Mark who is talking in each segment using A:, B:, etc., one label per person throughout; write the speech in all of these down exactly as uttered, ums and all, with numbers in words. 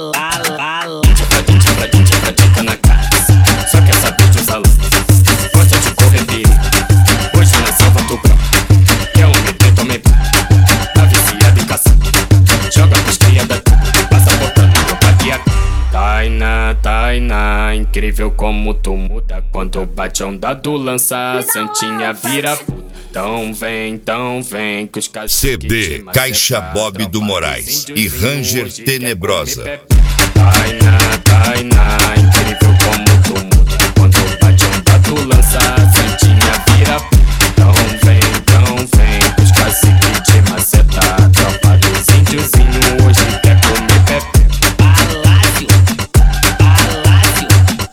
A: na casa, só quer saber de usar luz. Gosta de correr perigo, hoje na selva tu grão. Quer um bebê, tome pá, tá viciado em caça. Joga pros cria da tudo, passa botando no papiaca. Tainá, Tainá, incrível como tu muda. Quando bate a onda do lança, a santinha vira puta. Então vem, então vem, que os caras
B: C D Caixa Bob do Moraes e Ranger Tenebrosa.
A: Tainá, Tainá, incrível como tu muda. Quando bate a onda do lança, a santinha vira puta. Então vem, então vem, que os caciques de maceta. Tropa dos índiozinhos hoje quer comer pepe. Palácio, palácio,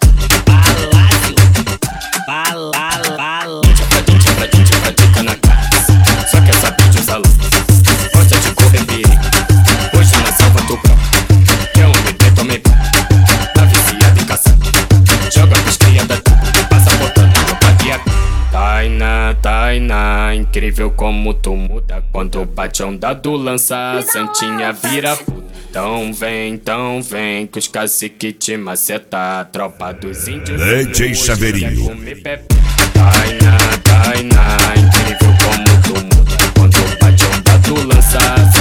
A: palácio, palácio, palácio. Pra gente, pra dica na casa, só quer saber de usar luz. Gosta de correr perigo, hoje na selva tu grão. Quer um bebê, tome pá, tá viciado em caça. Joga pros cria da tudo, passa botando no papiaca. Tainá, Tainá, incrível como tu muda. Quando bate a onda do lança, a santinha vira puta. Então vem, então vem, que os caciques te maceta. Tropa dos índios
B: D J Chaveirinho.
A: Tainá, Tainá, incrível como tu muda. Quando bate a onda do lança,